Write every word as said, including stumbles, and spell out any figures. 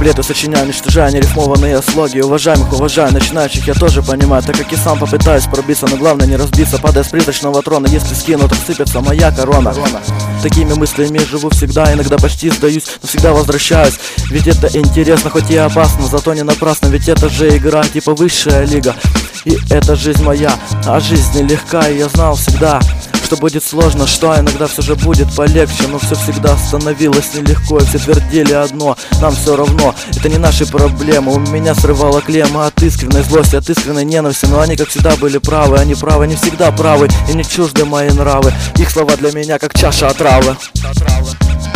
куплеты сочиняю, уничтожая нерифмованные слоги. Уважаемых уважаю, начинающих я тоже понимаю, так как и сам попытаюсь пробиться, но главное не разбиться, падая с призрачного трона. Если скину, так сыпется моя корона. Такими мыслями живу всегда, иногда почти сдаюсь, но всегда возвращаюсь. Ведь это интересно, хоть и опасно, зато не напрасно, ведь это же игра, типа высшая лига. И это жизнь моя, а жизнь нелегка, и я знал всегда, что будет сложно, что иногда все же будет полегче. Но все всегда становилось нелегко, и все твердили одно: нам все равно, это не наши проблемы. У меня срывала клемма от искренней злости, от искренней ненависти. Но они как всегда были правы, они правы, не всегда правы, и не чужды мои нравы. Их слова для меня как чаша отравы.